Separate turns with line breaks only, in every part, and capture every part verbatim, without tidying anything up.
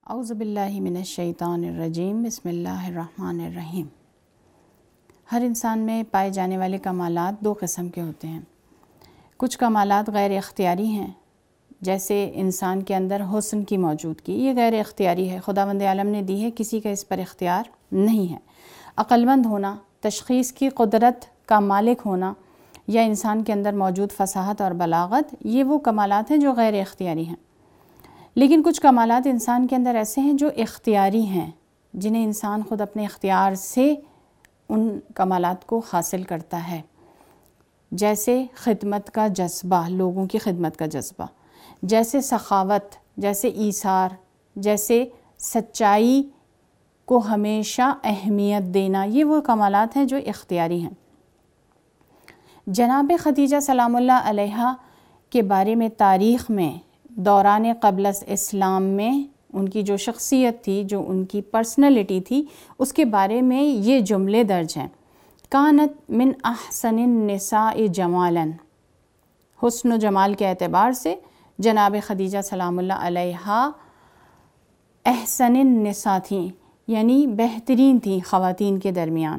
اعوذ باللہ من الشیطان الرجیم بسم اللہ الرحمن الرحیم۔ ہر انسان میں پائے جانے والے کمالات دو قسم کے ہوتے ہیں۔ کچھ کمالات غیر اختیاری ہیں، جیسے انسان کے اندر حسن کی موجودگی، یہ غیر اختیاری ہے، خداوند عالم نے دی ہے، کسی کا اس پر اختیار نہیں ہے۔ عقل مند ہونا، تشخیص کی قدرت کا مالک ہونا یا انسان کے اندر موجود فصاحت اور بلاغت، یہ وہ کمالات ہیں جو غیر اختیاری ہیں۔ لیکن کچھ کمالات انسان کے اندر ایسے ہیں جو اختیاری ہیں، جنہیں انسان خود اپنے اختیار سے ان کمالات کو حاصل کرتا ہے، جیسے خدمت کا جذبہ، لوگوں کی خدمت کا جذبہ، جیسے سخاوت، جیسے ایثار، جیسے سچائی کو ہمیشہ اہمیت دینا، یہ وہ کمالات ہیں جو اختیاری ہیں۔ جناب خدیجہ سلام اللہ علیہا کے بارے میں تاریخ میں دوران قبل اسلام میں ان کی جو شخصیت تھی، جو ان کی پرسنالٹی تھی، اس کے بارے میں یہ جملے درج ہیں: کانت من احسن النساء جمالا، حسن و جمال کے اعتبار سے جناب خدیجہ سلام اللہ علیہا احسن النساء تھیں، یعنی بہترین تھیں خواتین کے درمیان۔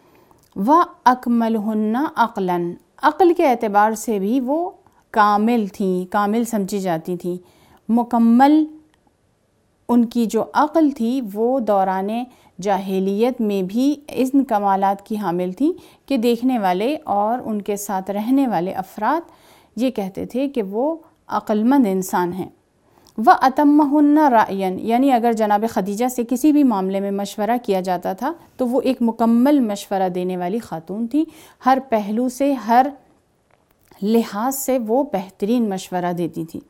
وَأَكْمَلُهُنَّ عَقْلًا، عقل کے اعتبار سے بھی وہ کامل تھیں، کامل سمجھی جاتی تھیں، مکمل ان کی جو عقل تھی وہ دوران جاہلیت میں بھی ان کمالات کی حامل تھی کہ دیکھنے والے اور ان کے ساتھ رہنے والے افراد یہ کہتے تھے کہ وہ عقل مند انسان ہیں۔ وَأَتَمَّهُنَّ رَأْيًا، یعنی اگر جناب خدیجہ سے کسی بھی معاملے میں مشورہ کیا جاتا تھا تو وہ ایک مکمل مشورہ دینے والی خاتون تھی، ہر پہلو سے، ہر لحاظ سے وہ بہترین مشورہ دیتی تھی۔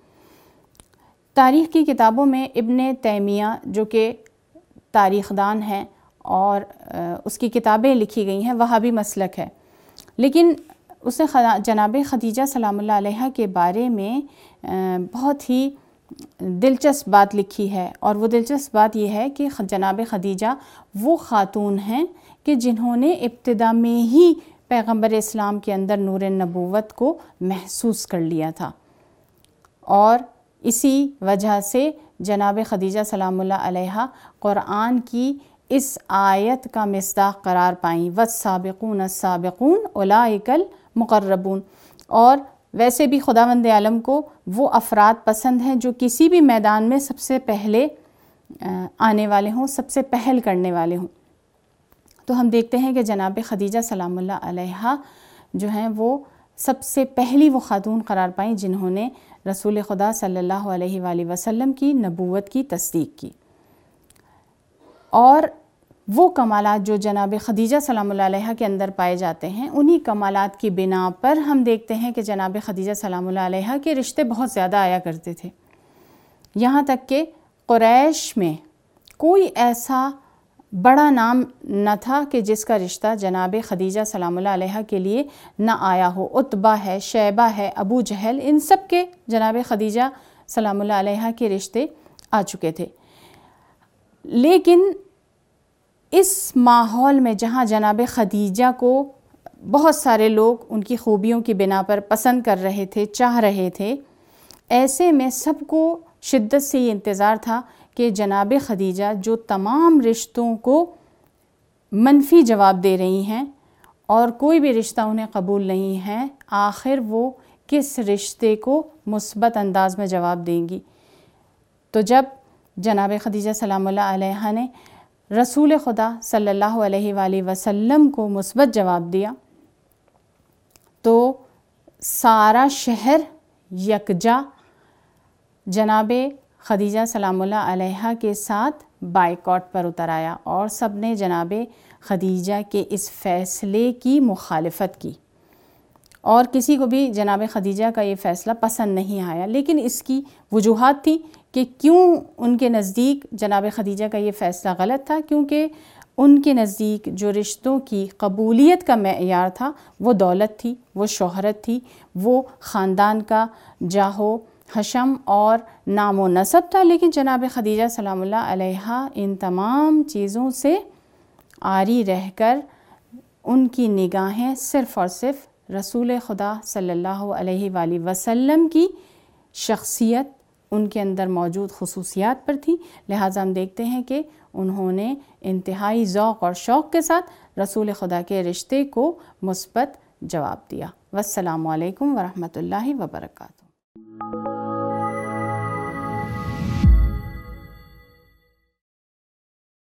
تاریخ کی کتابوں میں ابن تیمیہ جو کہ تاریخ دان ہیں اور اس کی کتابیں لکھی گئی ہیں، وہابی مسلک ہے، لیکن اس نے جناب خدیجہ سلام اللہ علیہا کے بارے میں بہت ہی دلچسپ بات لکھی ہے، اور وہ دلچسپ بات یہ ہے کہ جناب خدیجہ وہ خاتون ہیں کہ جنہوں نے ابتدا میں ہی پیغمبر اسلام کے اندر نور نبوت کو محسوس کر لیا تھا، اور اسی وجہ سے جناب خدیجہ سلام اللہ علیہا قرآن کی اس آیت کا مصداق قرار پائیں: وَالسَّابِقُونَ السَّابِقُونَ أُولَٰئِكَ الْمُقَرَّبُونَ۔ اور ویسے بھی خداوند عالم کو وہ افراد پسند ہیں جو کسی بھی میدان میں سب سے پہلے آنے والے ہوں، سب سے پہل کرنے والے ہوں۔ تو ہم دیکھتے ہیں کہ جناب خدیجہ سلام اللہ علیہا جو ہیں وہ سب سے پہلی وہ خاتون قرار پائیں جنہوں نے رسول خدا صلی اللہ علیہ وآلہ وسلم کی نبوت کی تصدیق کی۔ اور وہ کمالات جو جناب خدیجہ سلام اللہ علیہا کے اندر پائے جاتے ہیں، انہی کمالات کی بنا پر ہم دیکھتے ہیں کہ جناب خدیجہ سلام اللہ علیہا کے رشتے بہت زیادہ آیا کرتے تھے، یہاں تک کہ قریش میں کوئی ایسا بڑا نام نہ تھا کہ جس کا رشتہ جناب خدیجہ سلام اللہ علیہا کے لیے نہ آیا ہو۔ عتبہ ہے، شیبہ ہے، ابو جہل، ان سب کے جناب خدیجہ سلام اللہ علیہا کے رشتے آ چکے تھے۔ لیکن اس ماحول میں جہاں جناب خدیجہ کو بہت سارے لوگ ان کی خوبیوں کی بنا پر پسند کر رہے تھے، چاہ رہے تھے، ایسے میں سب کو شدت سے یہ انتظار تھا کہ جناب خدیجہ جو تمام رشتوں کو منفی جواب دے رہی ہیں اور کوئی بھی رشتہ انہیں قبول نہیں ہے، آخر وہ کس رشتے کو مثبت انداز میں جواب دیں گی۔ تو جب جناب خدیجہ سلام اللہ علیہا نے رسول خدا صلی اللہ علیہ وآلہ وسلم کو مثبت جواب دیا تو سارا شہر یکجا جناب خدیجہ سلام اللہ علیہا کے ساتھ بائیکاٹ پر اتر آیا، اور سب نے جناب خدیجہ کے اس فیصلے کی مخالفت کی، اور کسی کو بھی جناب خدیجہ کا یہ فیصلہ پسند نہیں آیا۔ لیکن اس کی وجوہات تھی کہ کیوں ان کے نزدیک جناب خدیجہ کا یہ فیصلہ غلط تھا، کیونکہ ان کے نزدیک جو رشتوں کی قبولیت کا معیار تھا وہ دولت تھی، وہ شہرت تھی، وہ خاندان کا جاہو حشم اور نام و نسب تھا۔ لیکن جناب خدیجہ سلام اللہ علیہا ان تمام چیزوں سے عاری رہ کر ان کی نگاہیں صرف اور صرف رسول خدا صلی اللہ علیہ وآلہ وسلم کی شخصیت ان کے اندر موجود خصوصیات پر تھی، لہٰذا ہم دیکھتے ہیں کہ انہوں نے انتہائی ذوق اور شوق کے ساتھ رسول خدا کے رشتے کو مثبت جواب دیا۔ والسلام علیکم ورحمۃ اللہ وبرکاتہ۔